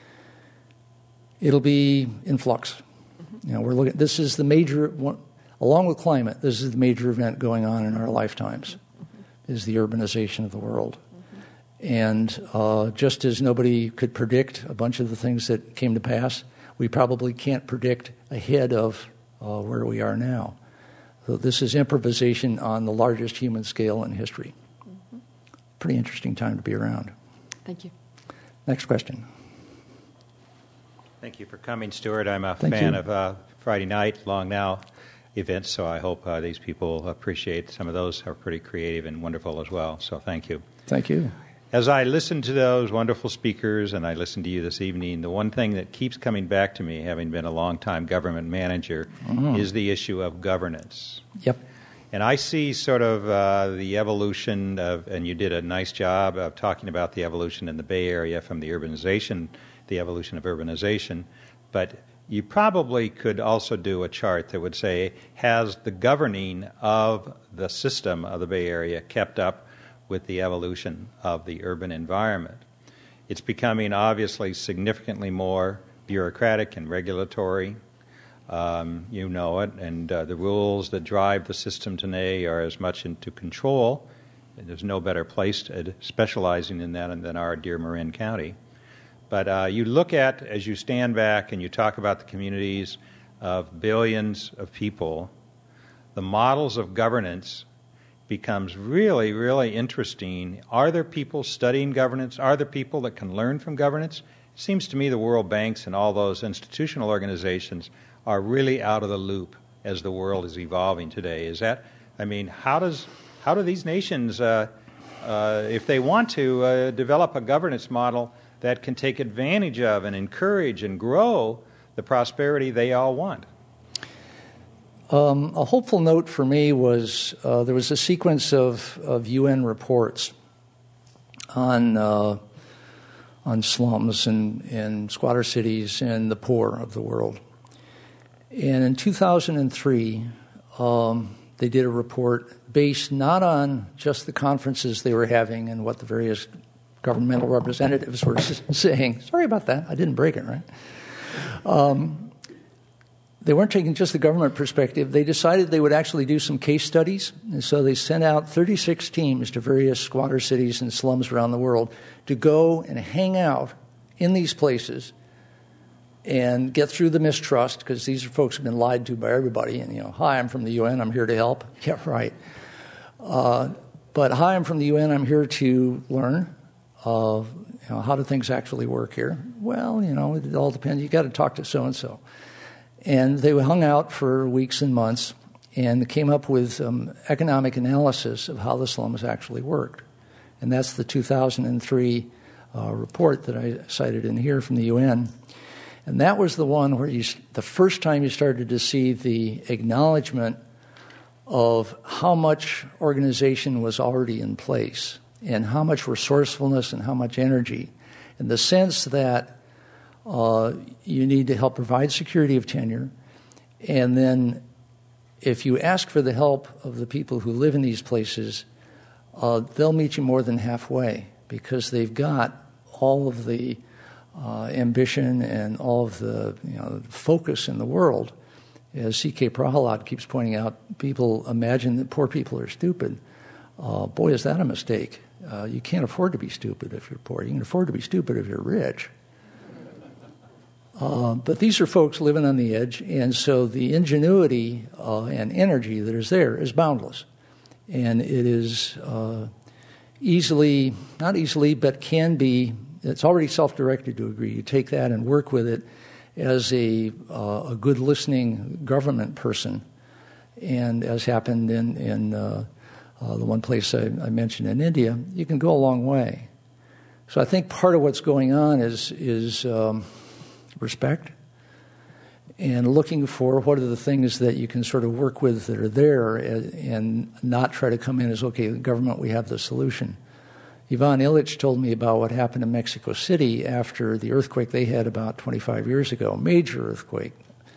It'll be in flux. We're looking. This is the major one, along with climate. This is the major event going on in our lifetimes, is the urbanization of the world. And just as nobody could predict a bunch of the things that came to pass, we probably can't predict ahead of where we are now. So this is improvisation on the largest human scale in history. Pretty interesting time to be around. Thank you. Next question. Thank you for coming, Stuart. I'm a fan of Friday night, Long Now events, so I hope these people appreciate some of those are pretty creative and wonderful as well. So thank you. Thank you. As I listen to those wonderful speakers and I listen to you this evening, the one thing that keeps coming back to me, having been a long-time government manager, is the issue of governance. Yep. And I see sort of the evolution of, and you did a nice job of talking about the evolution in the Bay Area from the evolution of urbanization, but you probably could also do a chart that would say, has the governing of the system of the Bay Area kept up with the evolution of the urban environment? It's becoming obviously significantly more bureaucratic and regulatory. You know it, and the rules that drive the system today are as much into control. And there's no better place specializing in that than our dear Marin County. But you look at, as you stand back and you talk about the communities of billions of people, the models of governance becomes really, really interesting. Are there people studying governance? Are there people that can learn from governance? It seems to me the World Banks and all those institutional organizations are really out of the loop as the world is evolving today. How do these nations, if they want to develop a governance model that can take advantage of and encourage and grow the prosperity they all want? A hopeful note for me was there was a sequence of UN reports on slums and squatter cities and the poor of the world. And in 2003, they did a report based not on just the conferences they were having and what the various governmental representatives were saying. Sorry about that. I didn't break it, right? They weren't taking just the government perspective. They decided they would actually do some case studies. And so they sent out 36 teams to various squatter cities and slums around the world to go and hang out in these places and get through the mistrust, because these are folks who've been lied to by everybody. And, hi, I'm from the UN. I'm here to help. Yeah, right. But hi, I'm from the UN. I'm here to learn. How do things actually work here? Well, it all depends. You got to talk to so-and-so. And they hung out for weeks and months and came up with economic analysis of how the slums actually worked. And that's the 2003 report that I cited in here from the UN. And that was the one where the first time you started to see the acknowledgement of how much organization was already in place and how much resourcefulness and how much energy, in the sense that you need to help provide security of tenure. And then if you ask for the help of the people who live in these places, they'll meet you more than halfway, because they've got all of the ambition and all of the focus in the world. As C.K. Prahalad keeps pointing out, people imagine that poor people are stupid. Boy, is that a mistake. You can't afford to be stupid if you're poor. You can afford to be stupid if you're rich. But these are folks living on the edge, and so the ingenuity and energy that is there is boundless. And it is not easily, but can be, it's already self-directed to a degree. You take that and work with it as a good listening government person, and as happened in the one place I mentioned in India, you can go a long way. So I think part of what's going on is respect and looking for what are the things that you can sort of work with that are there, and not try to come in as, okay, the government, we have the solution. Ivan Illich told me about what happened in Mexico City after the earthquake they had about 25 years ago, major earthquake.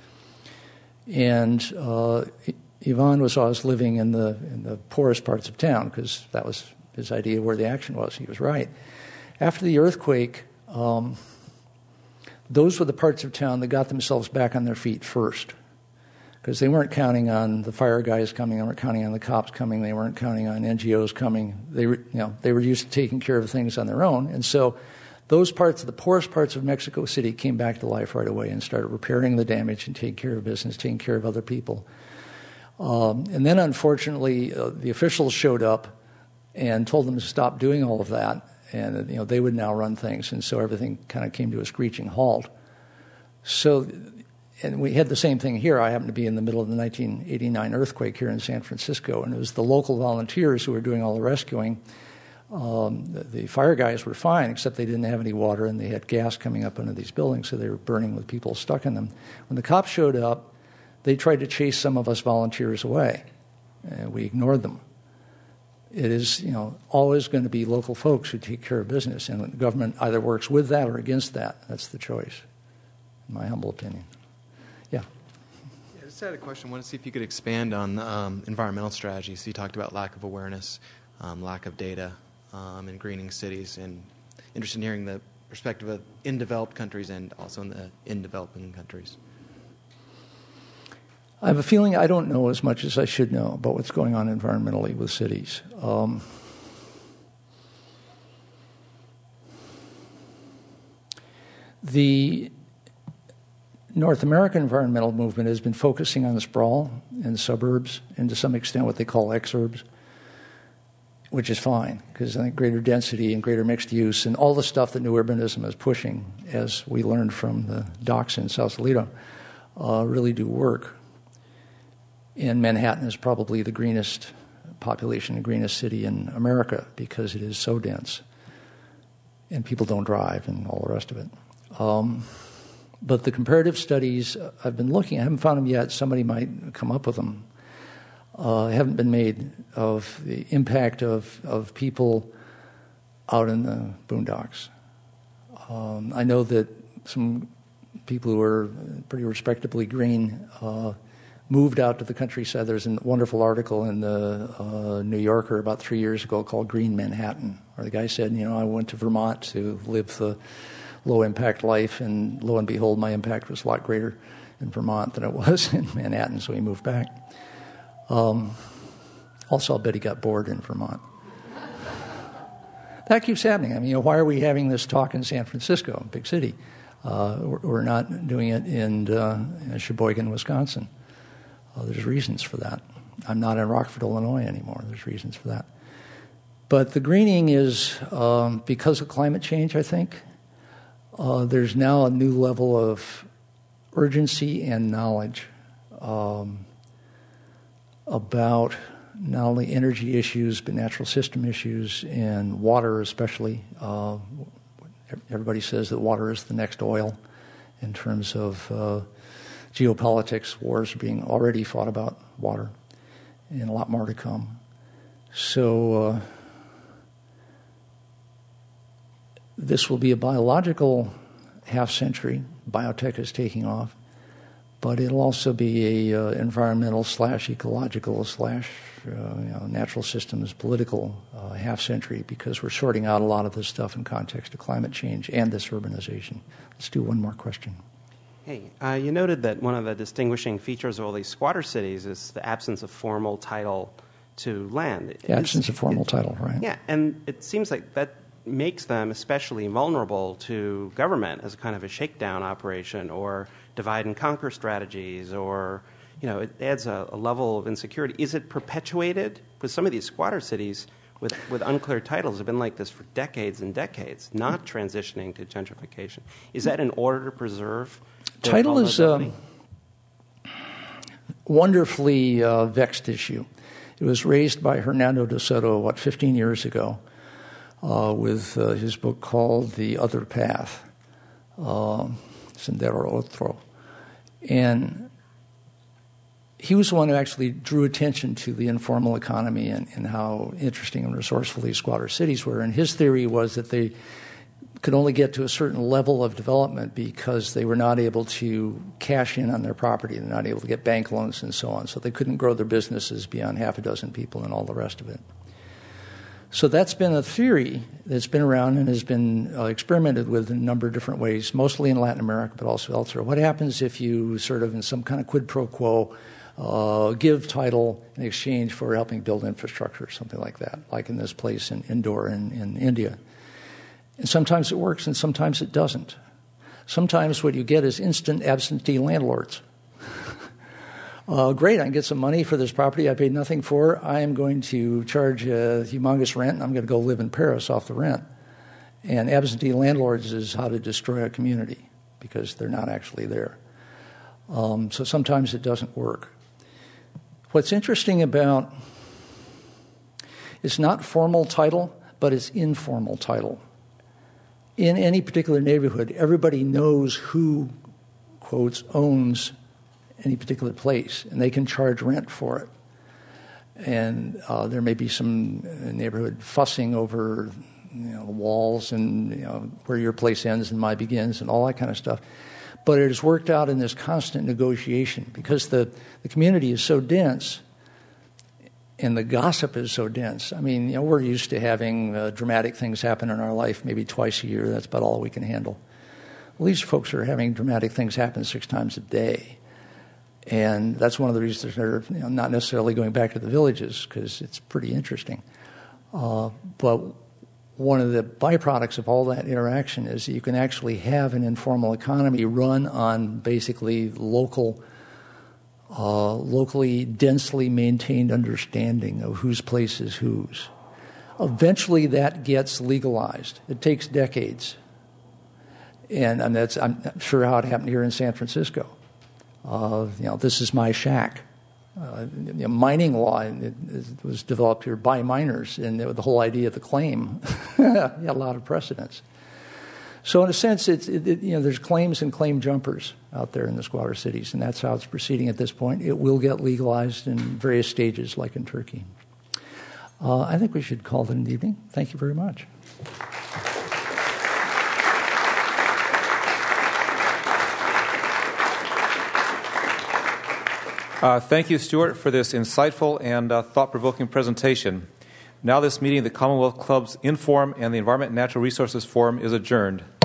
And Ivan was always living in the poorest parts of town, because that was his idea where the action was. He was right. After the earthquake, those were the parts of town that got themselves back on their feet first, because they weren't counting on the fire guys coming, they weren't counting on the cops coming, they weren't counting on NGOs coming. They were used to taking care of things on their own, and so those parts, the poorest parts of Mexico City, came back to life right away and started repairing the damage and taking care of business, taking care of other people. And then, unfortunately, the officials showed up and told them to stop doing all of that, and they would now run things, and so everything kind of came to a screeching halt. So, and we had the same thing here. I happened to be in the middle of the 1989 earthquake here in San Francisco, and it was the local volunteers who were doing all the rescuing. The fire guys were fine, except they didn't have any water, and they had gas coming up into these buildings, so they were burning with people stuck in them. When the cops showed up, they tried to chase some of us volunteers away, and we ignored them. It is, always going to be local folks who take care of business, and the government either works with that or against that. That's the choice, in my humble opinion. Yeah. I just had a question. I wanted to see if you could expand on environmental strategies. So you talked about lack of awareness, lack of data in greening cities, and interested in hearing the perspective of in developed countries and also in developing countries. I have a feeling I don't know as much as I should know about what's going on environmentally with cities. The North American environmental movement has been focusing on the sprawl in suburbs and to some extent what they call exurbs, which is fine, because I think greater density and greater mixed use and all the stuff that new urbanism is pushing, as we learned from the docks in Sausalito, really do work. And Manhattan is probably the greenest population, the greenest city in America, because it is so dense. And people don't drive and all the rest of it. But the comparative studies I've been looking at, I haven't found them yet. Somebody might come up with them. Haven't been made of the impact of people out in the boondocks. I know that some people who are pretty respectably green moved out to the countryside. There's a wonderful article in the New Yorker about 3 years ago called Green Manhattan, where the guy said, I went to Vermont to live the low-impact life, and lo and behold, my impact was a lot greater in Vermont than it was in Manhattan, so he moved back. Also, I'll bet he got bored in Vermont. That keeps happening. I mean, why are we having this talk in San Francisco, a big city? We're not doing it in Sheboygan, Wisconsin. There's reasons for that. I'm not in Rockford, Illinois anymore. There's reasons for that. But the greening is because of climate change, I think. There's now a new level of urgency and knowledge about not only energy issues, but natural system issues, and water especially. Everybody says that water is the next oil in terms of geopolitics. Wars are being already fought about water, and a lot more to come. So this will be a biological half-century. Biotech is taking off. But it'll also be a environmental / ecological / natural systems political half-century, because we're sorting out a lot of this stuff in context of climate change and this urbanization. Let's do one more question. Hey, you noted that one of the distinguishing features of all these squatter cities is the absence of formal title to land. The absence of formal title, right? Yeah, and it seems like that makes them especially vulnerable to government as a kind of a shakedown operation, or divide and conquer strategies, or, it adds a level of insecurity. Is it perpetuated? Because some of these squatter cities with unclear titles have been like this for decades and decades, not transitioning to gentrification. Is that in order to preserve their title is a wonderfully vexed issue. It was raised by Hernando de Soto, 15 years ago, with his book called The Other Path, Sendero Otro. And he was the one who actually drew attention to the informal economy and how interesting and resourceful these squatter cities were. And his theory was that they could only get to a certain level of development because they were not able to cash in on their property. They're not able to get bank loans and so on. So they couldn't grow their businesses beyond half a dozen people and all the rest of it. So that's been a theory that's been around and has been experimented with in a number of different ways, mostly in Latin America, but also elsewhere. What happens if you sort of, in some kind of quid pro quo, give title in exchange for helping build infrastructure or something like that, like in this place in Indore in India? And sometimes it works and sometimes it doesn't. Sometimes what you get is instant absentee landlords. Great, I can get some money for this property I paid nothing for. I am going to charge a humongous rent, and I'm going to go live in Paris off the rent. And absentee landlords is how to destroy a community, because they're not actually there. So sometimes it doesn't work. What's interesting about it's not formal title, but it's informal title. In any particular neighborhood, everybody knows who, quotes, owns any particular place, and they can charge rent for it. And there may be some neighborhood fussing over walls and where your place ends and mine begins and all that kind of stuff. But it is worked out in this constant negotiation because the community is so dense and the gossip is so dense. I mean, we're used to having dramatic things happen in our life maybe twice a year. That's about all we can handle. Well, these folks are having dramatic things happen 6 times a day. And that's one of the reasons they're not necessarily going back to the villages, because it's pretty interesting. But one of the byproducts of all that interaction is that you can actually have an informal economy run on basically locally densely maintained understanding of whose place is whose. Eventually that gets legalized. It takes decades. And that's, I'm sure, how it happened here in San Francisco. This is my shack. Mining law it was developed here by miners, and the whole idea of the claim had a lot of precedence. So in a sense, there's claims and claim jumpers out there in the squatter cities, and that's how it's proceeding at this point. It will get legalized in various stages, like in Turkey. I think we should call it an evening. Thank you very much. Thank you, Stuart, for this insightful and thought-provoking presentation. Now this meeting of the Commonwealth Club's Inform and the Environment and Natural Resources Forum is adjourned.